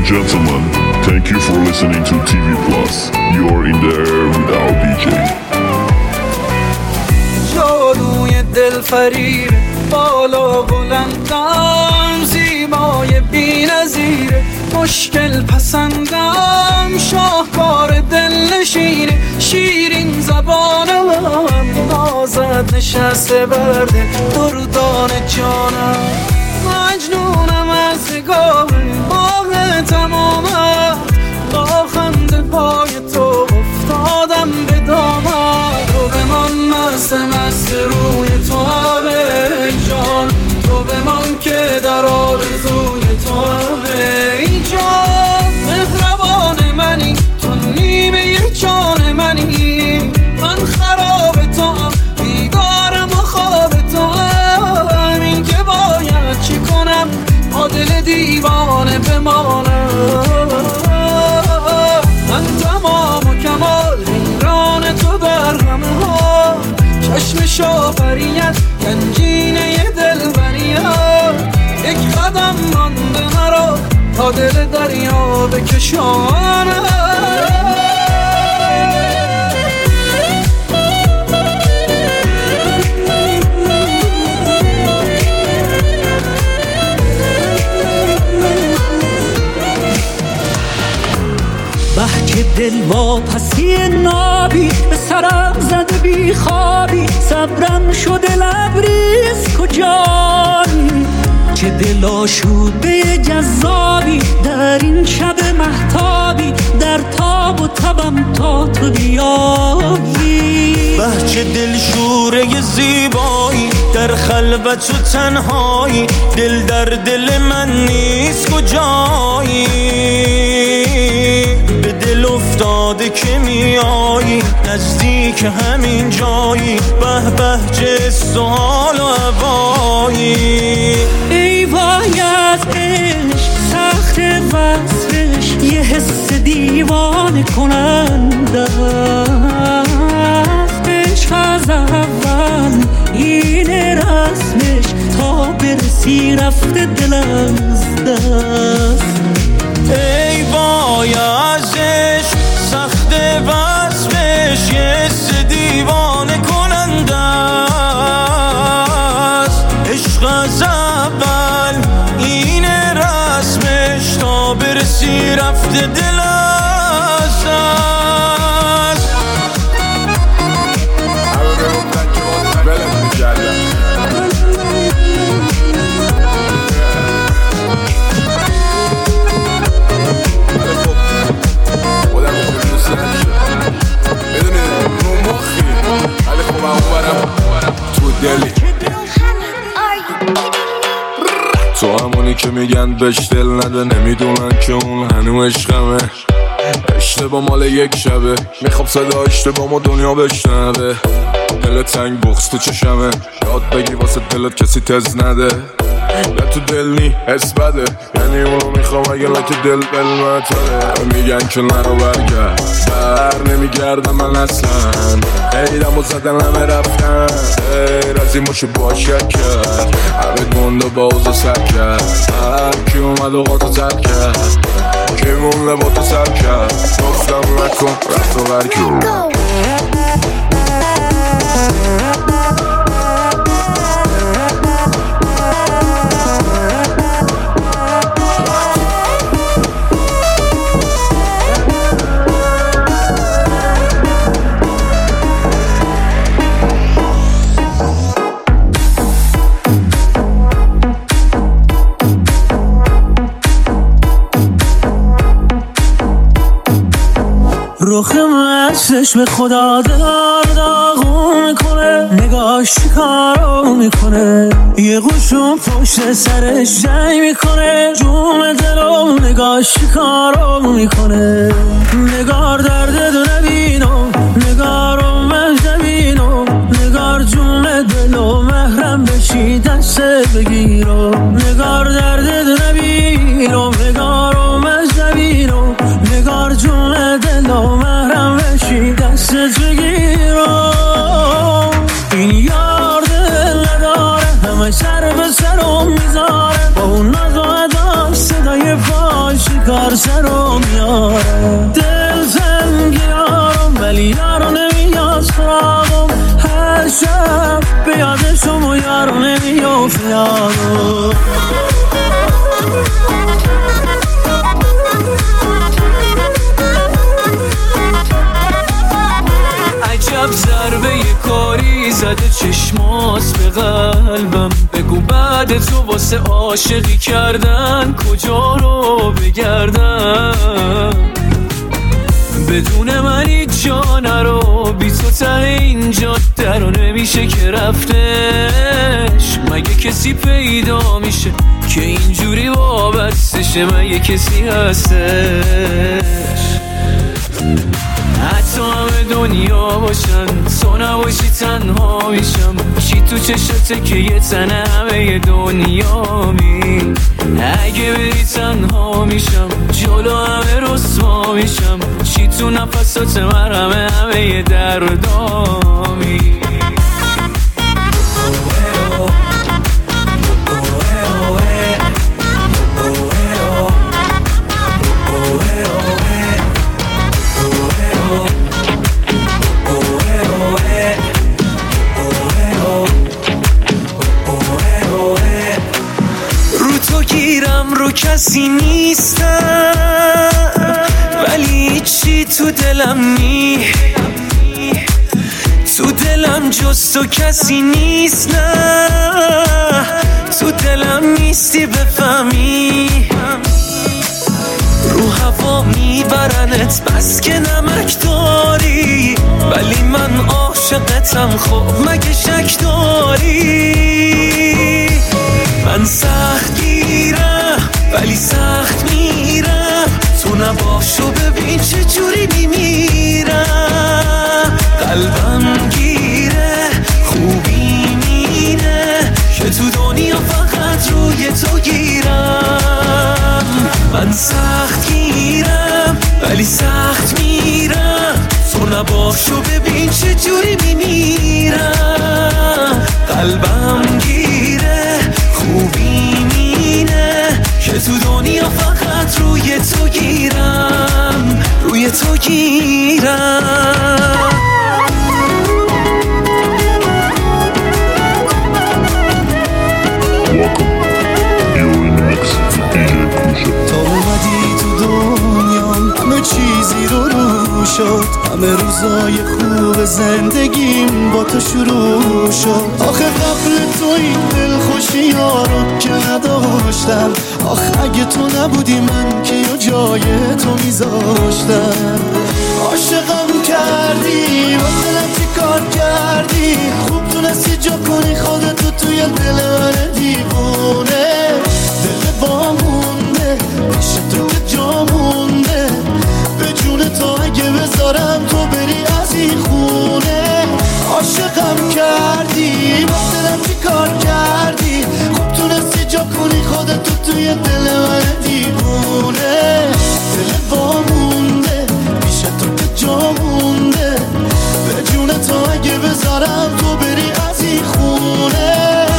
gentlemen, thank you for listening to TV Plus. You're in the air with our DJ. جادوی دل فریب بالا بلندم، زیبای بی نظیره، مشکل پسندم، شاهکار دل نشینه، شیرین زبانم، نازت نشسته برده دردان جانم، مجنونم از نگاه ماه تمامت، با خنده پای تو افتادم به دامت، تو بمان مست روی تو ای جان، تو بمان که در آرزوی تو ای جان، مهربان منی تو نیمه جان منی، من خراب تو هم بیدارم و خواب تو هم، این که باید چی کنم با دل دیوانه بمانم، من تمام و کمال حیران تو در همه ها، چشم شافریت گنجینه دلبریت، یک قدم مانده مرا تا دل دریا بکشانم. که دل واپسی نابی به سرم زده بی خوابی، صبرم شده لبریز کجایی، چه دل آشوده جذابی در این شب مهتابی، در تاب و تبم تا تو بیایی، چه دل شوره زیبایی در خلوت و تنهایی، دل در دل من نیست کجایی، به دل افتاده که میایی نزدیک همین جایی، به به چه سوال و هوایی، ای وای از عشق سخت وصفش، یه حس دیوانه کننده است، عشق از اول اینه رسمش، تا برسی رفته دلم از دست، ای وای از عشق سخت وصفش، یه حس دیوانه کننده است، عشق از اول اینه رسمش، تا برسی رفته دل از دست. تو همونی که میگن بهش دل نده، نمیدونن که اون هنو عشقمه، اشتباه مال یک شبه، میخوام صدا اشتباه ما دنیا بشنوه، دل تنگ بغض تو چشمه، یاد بگی واسه دلت کسی تز نده، نه تو دل نی حس بده، یعنی اونو میخوام اگه نه که دل بلمتره، میگن که نرو برگرد بر نمیگردم من اصلا، ایرم و زدن همه رفتن، غیر از این باشه باشد کرد، همه گنده باز سر کرد، هر کی اومد و قاطو سر کرد، کی مونده با تو سر کرد، گفتم نکن رفت و برکن. رخم چشم خدا دار داغون میکنه، نگاش کارو میکنه، یه قشون پشت سرش جنگ میکنه، جون دلو نگاش کارو میکنه، نگار درد دو نبینو، نگارو مجدبینو، نگار جون دلو محرم بشی دست بگیرو، نگار درد دو نبینو، نگارو مجدبینو، نگار جون دلو محرم بشی دست بگیرو، این یار دل نداره همه سر به سرم میذاره، با اون ناز و ادا صدای پای شکار قصه رو میاره. دل زنگیارم ولی یارو نمیاد سراغم، هر شب به یادشم و یارو نمیافت یارو. عجب ضربه کاری زده چشماس به قلبم، بگو بعد تو واسه عاشقی کردن کجا رو بگردم. بدون من هیچ جا نرو، بی تو ته این جاده رو نمیشه که رفتش. مگه کسی پیدا میشه که اینجوری وابستشه؟ مگه کسی هستش؟ حتی همه دنیا باشن تو نباشی تنها میشم. چی تو چشته که یه تنه همه دنیا می؟ اگه بری تنها میشم جلو همه رسوا میشم. چی تو نفسات من همه دردامی؟ رو کسی نیستم ولی چی تو دلم نی، تو دلم جز تو کسی نیست. نه تو دلم نیستی بفهمی، رو هوا میبرنت بس که نمک داری، ولی من عاشقتم خب مگه شک داری؟ من سخت گیرم ولی سخت میرم، تو نباشو ببین چه جوری میمیرم. قلبم گیره خوبی مینه که تو دنیا فقط روی تو گیرم. من سخت گیرم ولی سخت میرم، تو نباشو ببین چه جوری میمیرم. قلبم گیره خوبی مینه که تو دنیا فقط روی تو گیرم، روی تو گیرم. Welcome. You're in the mix with DJ Kusha. تا اومدی تو دنیام همه چیزی رو شد، همه روزای خوب زندگیم با تو شروع شد. آخه قبل تو این دلخوشی ها رو که نداشتم، آخه اگه تو نبودی من که یا جای تو میذاشتم. عاشقم کردی و دلم چی کار کردی، خوب تونستی جا کنی خودتو توی دل من دیوونه. دل با مونده پیش تو که جا مونده، به جون تو اگه بذارم تو بری از این خونه. عاشقم کردی با دلم چی کار کردی، خوب تونستی جا کنی خودتو توی دل من دیوونه. دل با مونده پیش تو که جا مونده، به جون تو اگه بذارم تو بری از این خونه.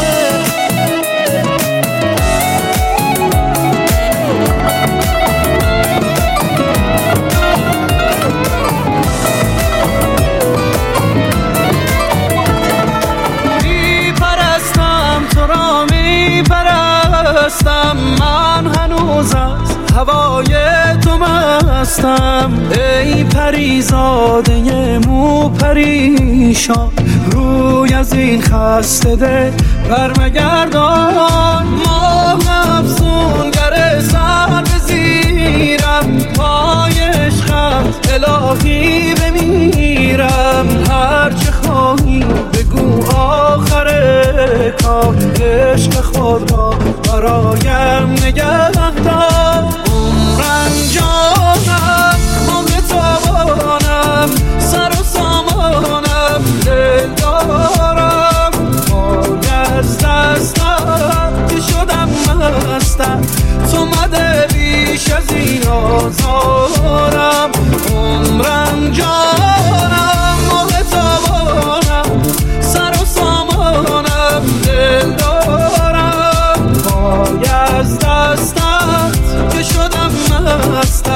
من هنوز از هوای تو مستم. ای پریزاده مو پریشان، روی از این خسته دل برمگردان. ماه افسونگر سر بزیرم، پای عشقت الهی بمیرم. هرچه خواهی بگو آخر کار، عشق خود را برایم نگه دار. عمرم جانم عمر تابانم، سر و سامانم دل دارم. پای از دستم که شدم مستم، تو مده بیش از این آزارم. عمرم جانم عمر تابانم، سر و سامانم دل دارم. پای از دستت که شدم مست،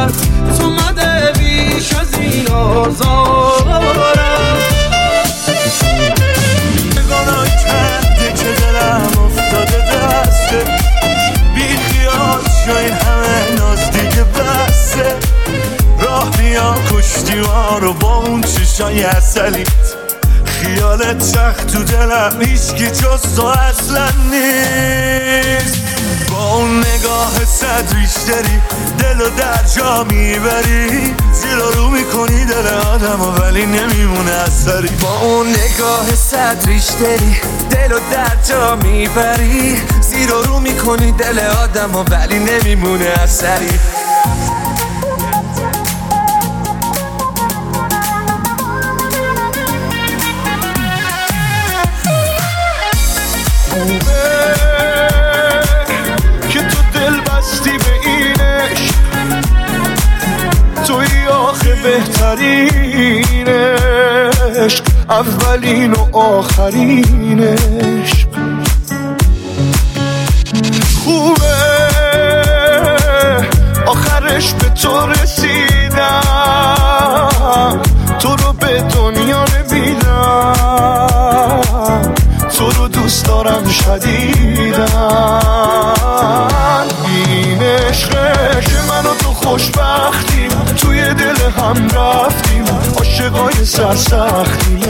کشتی ما رو با اون چشای اصلیت، خیالت سخت تو دلم هیچکی جز تو اصلا نیست. با اون نگاه صد ریشتری دلو در جا میبری، زیر رو میکنی دل آدمو ولی نمیمونه اثری. با اون نگاه صد ریشتری دلو در جا میبری، زیر رو میکنی دل آدمو ولی نمیمونه اثری. که تو دل بستی به این عشق، توی آخه بهترین عشق، اولین و آخرین عشق. خوبه آخرش به تو رسیدم، تو رو به دنیا نمیدم، تو رو دوست دارم شدیدن. این عشقه که من و تو خوشبختیم، توی دل هم رفتیم، عاشقای سرسختیم.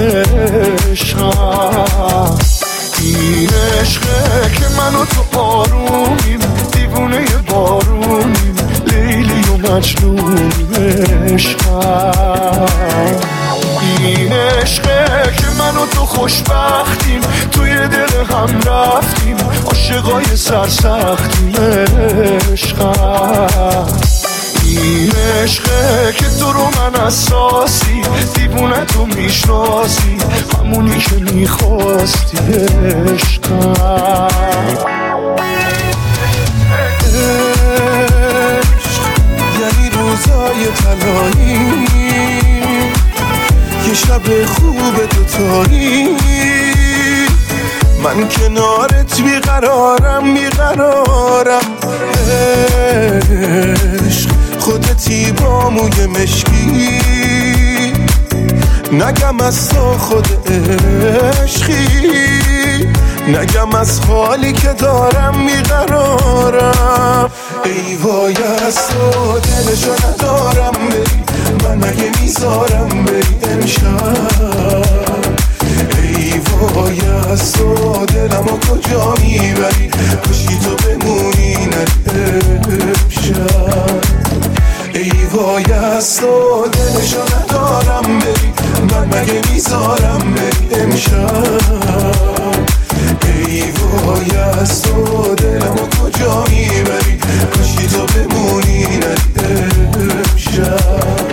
عشقم این عشقه که من و تو آرومیم، دیوونه بارونیم، لیلی و مجنونیم. عشقم این عشقه که من و تو خوشبختیم، توی دل هم رفتیم، عاشقای سرسختیم. عشقم این عشقه که تو رو من اساسی، دیوونه تو میشناسی، همونی که میخواستی. عشقم یعنی روزای طلایی، یه شب خوب دوتایی، من کنارت بیقرارم بیقرارم. عشق خودتی با موی مشکی، نگم از تو خود عشقی، نگم از حالی که دارم میقرارم. ای وای از تو دلشو ندارم بری، من مگه میذارم بری امشب. ای وای از تو دلمو کجا میبری، کشی تو بمونی نری امشب. ای وای از تو دلشو ندارم بری، من مگه میذارم بری امشب. ای وای از تو دلمو کجا میبری، کشی تو بمونی نری امشب.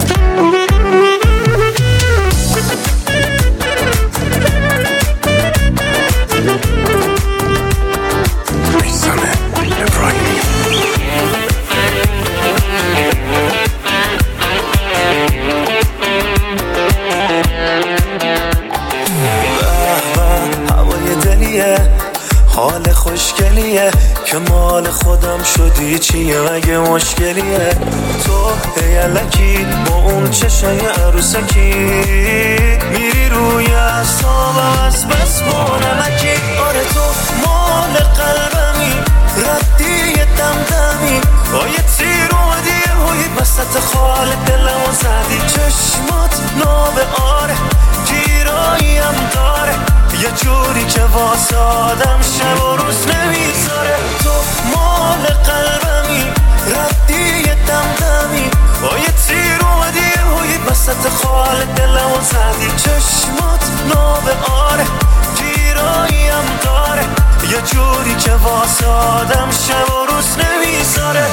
حال خوشگلیه که مال خودم شدی، چیه مگه مشکلیه؟ تو هیلکی با اون چشای عروسکی، میری روی اعصابم از بس مونمکی. آره تو مال قلبمی، ردی دمدمی، با یه تیر اومدی هوی وسط خال دلمو زدی. چشمات ناب آره، گیراییم داره، یه جوری که واسه آدم شب و روز نمیذاره. تو مال قلبمی، ردی دمدمی، با یه تیر اومدی هوی وسط خال دلمو زدی. چشمات ناب آره، گیراییم داره، یه جوری که واسه آدم شب و روز نمیذاره.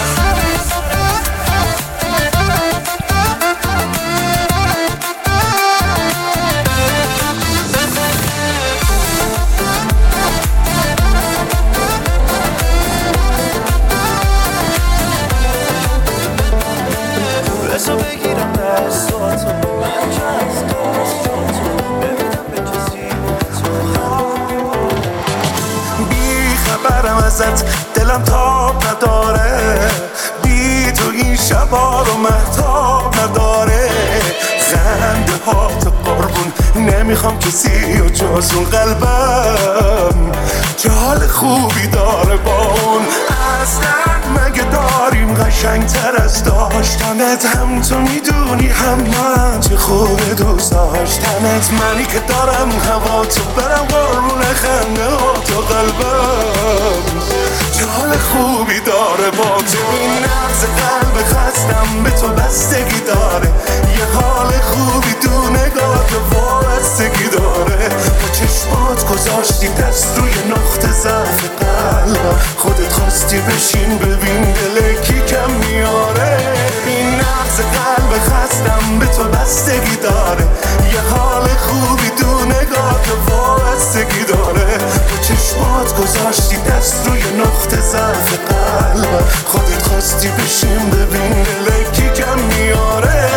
دلم تاب نداره، بی تو این شبا رو مهتاب نداره. خنده ها تو قربون، نمیخوام کسی و جز اون قلبم که حال خوبی داره با اون. اصلا مگه کاریم قشنگتر از داشتنت. هم تو میدونی هم من چه خوبه دوست داشتنت. منی که دارم هوا تو برم قربون خنده ها تو قلبم چه حال خوبی داره با تو. این نبض قلب خستم به تو بستگی داره. یه حال خوبی تو نگاه وابستگی داره. با چشمات گذاشتی دست روی نقطه ضعف قلبم. خودت خواستی بشین ببین دل کی کم میاره. این نبض قلب خستم به تو بستگی داره. یه حال خوبی تو نگاه وابستگی داره. با چشمات گذاشتی دست روی نقطه ضعف قلبم. خودت خواستی بشین ببین دل کی کم میاره.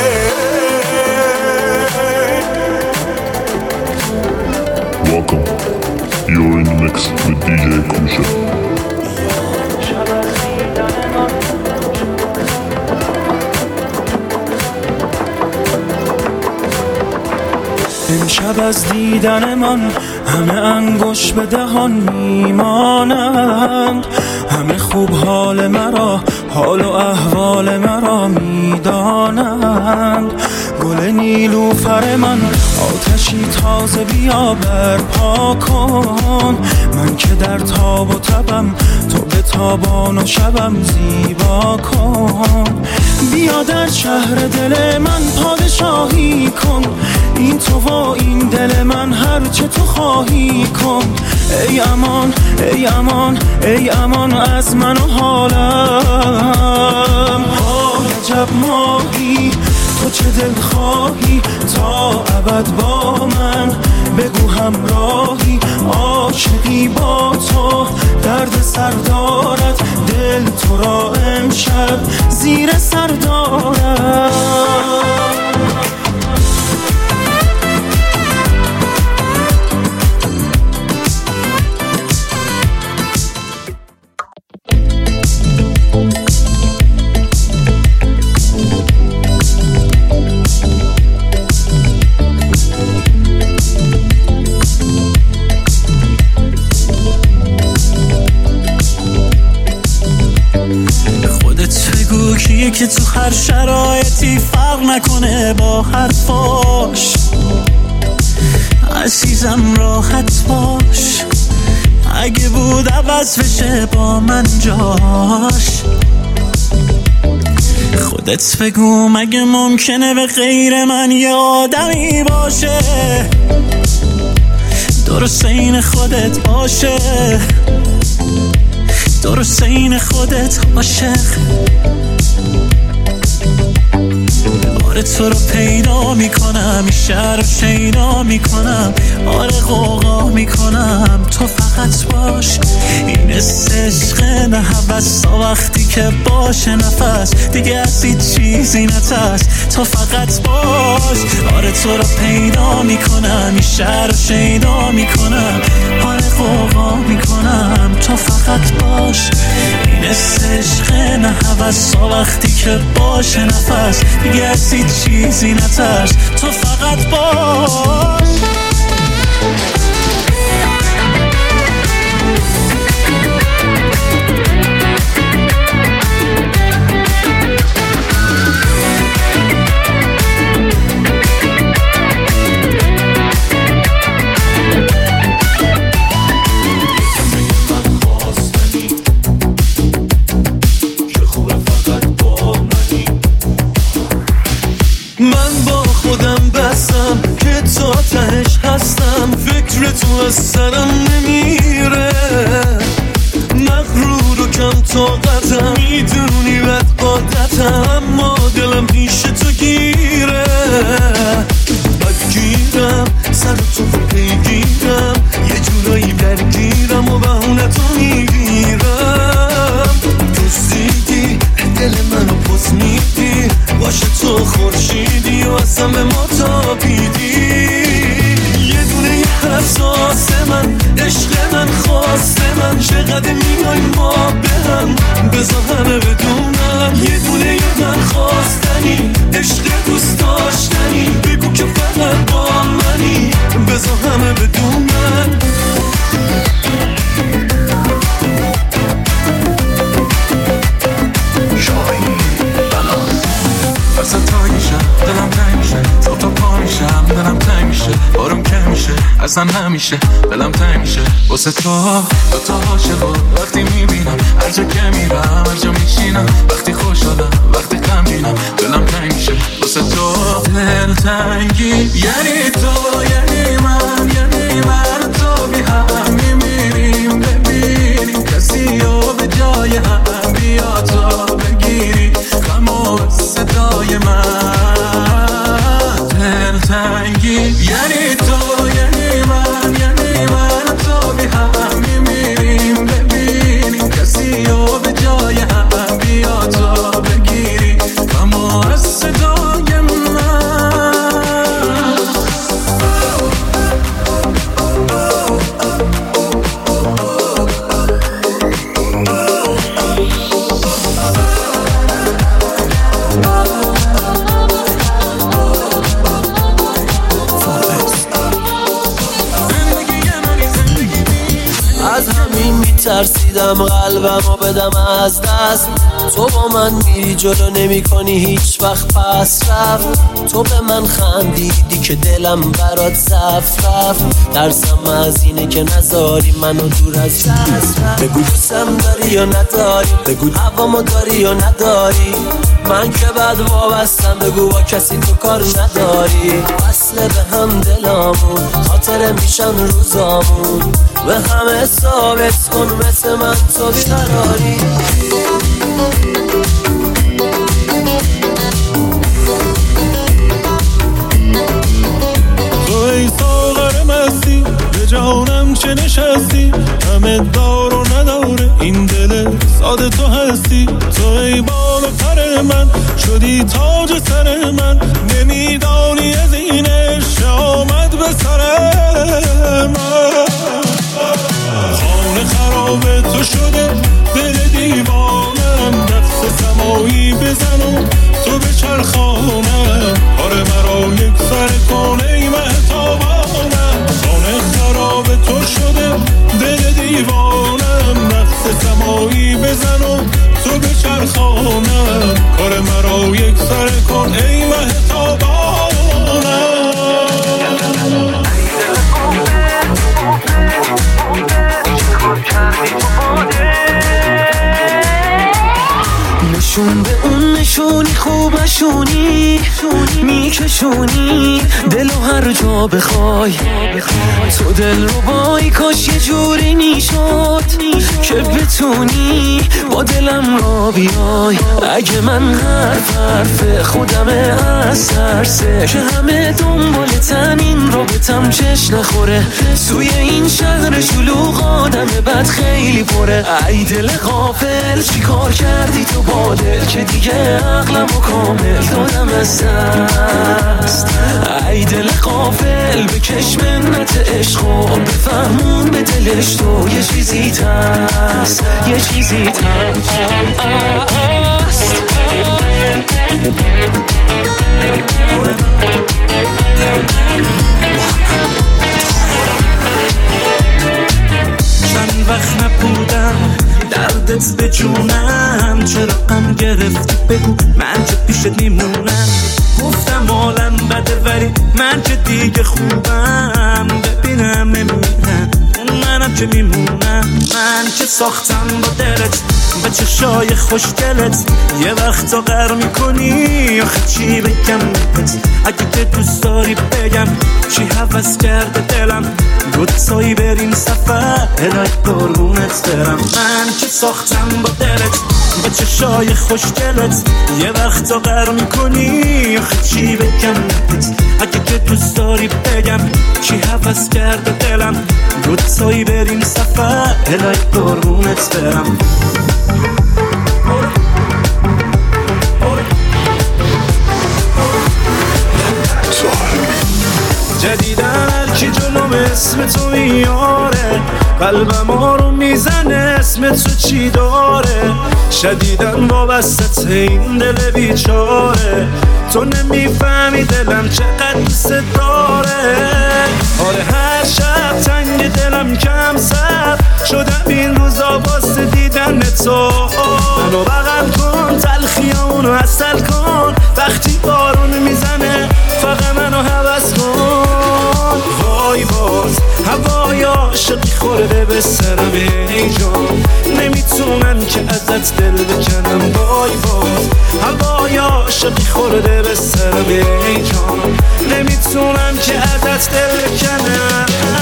Welcome. You're in the mix with DJ Kusha. امشب از دیدن من همه انگوش به دهان میمانند. همه خوب حال مرا حال و احوال مرا میدانند. گل نیلوفر من آتشی تازه بیا برپا کن. من که در تاب و تبم تو به تابان و شبم زیبا کن. بیا در شهر دل من پادشاهی کن. این تو و این دل من هرچه تو خواهی کن. ای امان ای امان ای امان از من و حالم. عجب ماهی تو چه دل خواهی تا ابد با من. بگو همراهی عاشقی با تو درد سر دارد. دل تو را امشب زیر سر دارد. که تو هر شرایطی فرق نکنه با حرفاش. عزیزم راحت باش اگه بود عوض بشه با من جاش. خودت بگو مگه ممکنه به غیر من یه آدمی باشه درست این خودت باشه. درست این خودت عاشق. آره تو رو پیدا میکنم این شهر رو شیدا میکنم. آره غوغا میکنم تو فقط باش. این عشق نه هوس تا وقتی که باشه نفس دیگه از هیچ چیزی نترس تو فقط باش. آره تو رو پیدا میکنم این شهر رو شیدا میکنم. آره غوغا میکنم تو فقط باش. این عشق نه هوس تا وقتی که باشه نفس دیگه از هیچ چیزی نترس تو فقط باش. فکر تو از سرم نمیره. مغرور و کم طاقتم میدونی بد عادتم اما دلم پیش تو گیره. بدگیرم سر تو پیگیرم یه جورایی درگیرم و بهونه تو میگیرم. دوستیدی دل منو پس میدی باشه تو خورشیدی و اصلا به ما تابیدی. احساس من عشق من خواست من چقدر میای ما به هم بذار همه بدونم. یه دونه من خواستنی عشق دوست داشتنی بگو که فقط با منی بذار همه بدونم. اصلا همیشه دلم تنگ میشه واسه تو دوتا عاشقا وقتی میبینم هر جا که میرم هر جا میشینم وقتی خوشحالم وقتی غمگینم دلم تنگ میشه واسه تو دل تنگی یعنی تو یعنی من تو بی هم میمیریم ببینیم کسی رو به جای هم بیا تو بگیری غم و صدای من دل تنگی یعنی تو یعنی من تو بی هم میمیریم ببینیم کسی رو به جای هم بیا تو بگیری غم و صدای من ترسیدم قلبمو بدم از دست تو با من میری جلو نمی کنی هیچ وقت پس رفت تو به من خندیدی که دلم برات صف رفت ترسم از اینه که نذاری منو دور از دست رفت بگو دوستم داری یا نداری بگو هوامو داری یا نداری من که بعد وابستم بگو با کسی تو کار نداری وصله به هم دلامون خاطره میشن روزامون به همه ثابت کن مثل من تو بیقراری تو ای ساغر مستی به جانم چه نشستی همه دار و نداره این دل ساده تو هستی تو ای بال و پر من شدی تاج سر من نمیدانی از این عشق آمد به سر من خانه خراب تو شده دل دیوانم دست سمایی بزن و تو به چرخانم کار مرا یک سر کن ای مهتابانم خانه خراب تو شده دل دیوانم دست سمایی بزن و تو به چرخانم کار مرا یک سر کن ای مهتابانم نشون به اون نشونی خوب نشونی میکشونی دلو هر جا بخوای تو دل رو بای کاش یه جوری میشد که بتونی با دلم را بیای اگه من حرف خودم از ترسه که همه دنبالتن این رابطم چش نخوره توی این شهر شلوغ آدم بد خیلی پره ای دل غافل چی کار کردی تو با دل که دیگه عقلمو کامل دادم از دست ای دل غافل بکش منت عشقو بفهمون به دلش تو یه چیزی هست یه چیزی هست چند وقت نبودم دردت به جونم چرا غم گرفتی بگو من چه پیشت میمونم گفتم عالم بده ولی من چه دیگه خوبم ببینم نمیرم منم که میمونم من که ساختم با دلت با چشای خوشگلت یه وقتا غر میکنی آخه چی بگم بهت اگه که دوست داری بگم چی هوس کرده دلم دوتایی بریم سفر الهی قربونت برم من که ساختم با دلت با چشای خوشگلت یه وقتا غر میکنی آخه چی بگم بهت اگه که دوست داری بگم چی هوس کرده دلم دوتایی بریم سفر الهی قربونت برم جدیدن هرکی جلوم اسم تو میاره قلبم ها رو میزنه اسم تو چی داره شدیدن وابسته این دل بیچاره تو نمیفهمی دلم چقدر دوست داره آره هر شب تنگ دلم کم سر شدم این روزا واسه دیدن تو منو بغل کن تلخیامونو عسل کن وقتی بارون میزنه فقط منو هوس کن وای باز خورده به سرم ای جان، نمیتونم که ازت دل بکنم وای باز، هوای عاشقی خورده به سرم ای جان، نمیتونم که ازت دل بکنم.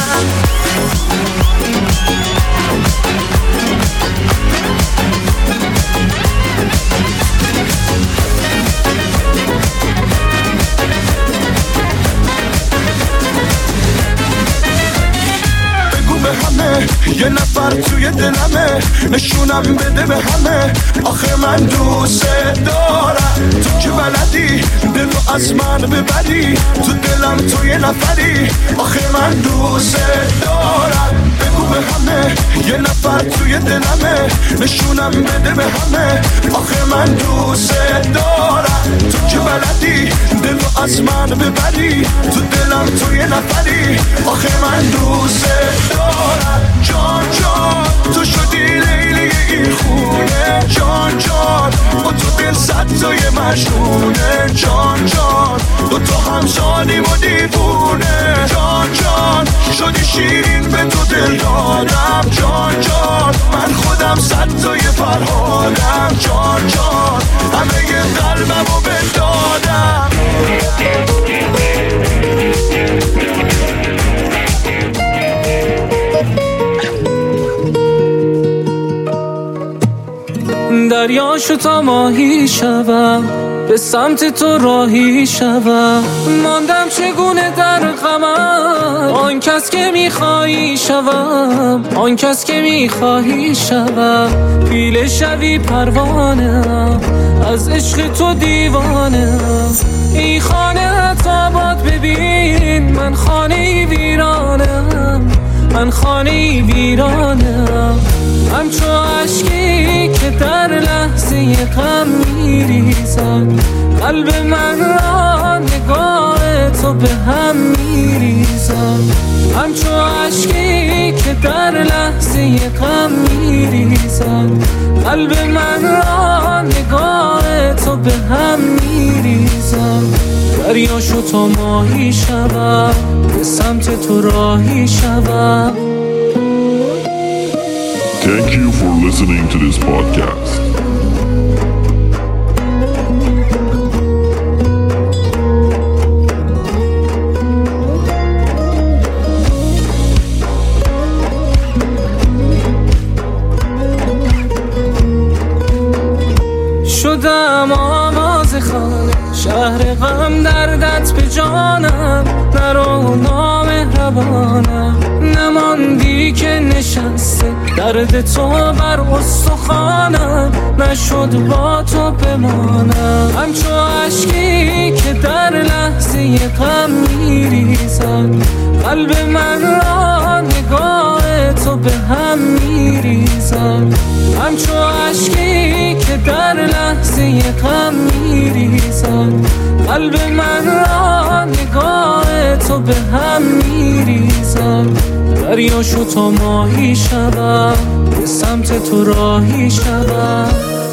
یه نفر توی دلمه، نشونم بده به همه، آخه من دوست دارم. تو که بلدی دلو از من ببری، تو دلم تو یه نفری، آخه من دوست دارم. بگو به همه یه نفر توی دلمه، نشونم بده به همه، آخه من دوست دارم. تو که بلدی دلو از من ببری، تو دلم تو یه نفری، آخه من دوست دارم. جان جان تو شدی لیلی این خونه، جان جان با تو دل صد تای مجنونه، جان جان دو تا هم شادیم و دیوونه، جان جان شدی شیرین به تو دل دادم، جان جان من خودم صد تای فرهادم، جان جان همه قلبم رو بدادم. دریاشو تا ماهی شوم، به سمت تو راهی شوم، ماندم چگونه در غمم، آن کس که میخوایی شوم، آن کس که میخوایی شوم، پیله شوی پروانم، از عشق تو دیوانم. ای خانه آباد ببین، من خانه ویرانم، من خانه ویرانم. همچو عشقی که در لحظه غم میریزد، قلب من را نگاه تو به هم میریزد. همچو عشقی که در لحظه غم میریزد، قلب من را نگاه تو به هم میریزد. دریاشو تا ماهی شوم، به سمت تو راهی شوم. Thank you for listening to this podcast. شدم آواز خانه، شهر غم دردت به جانم، نرو نامهربانم، نماندی که نشسته درد تو بر استخوانم، نشد با تو بمانم. همچو عشقی که در لحظه غم میریزد، قلب من را نگاه تو به هم میریزد. همچو عشقی که در لحظه غم میریزد، قلب من را نگاه تو به هم میریزد. دریاشو تا ماهی شوم، به سمت تو راهی شوم.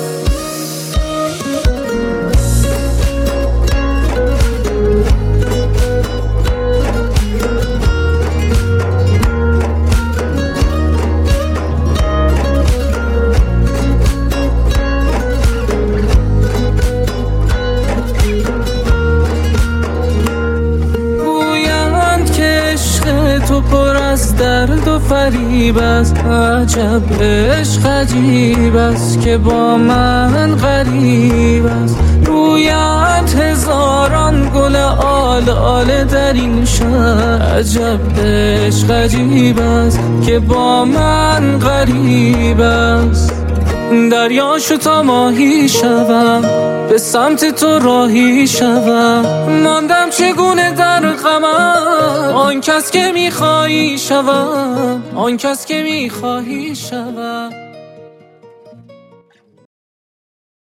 تو پر از درد و فریب است، عجب عشق عجیب است که با من غریب است. رویت هزاران گل آل آل در این شهر، عجب عشق عجیب است که با من غریب است. دریاشو تا ماهی شوم، به سمت تو راهی شوم، ماندم چگونه در غمم، آن کس که میخوایی شوم، آن کس که میخوایی شوم.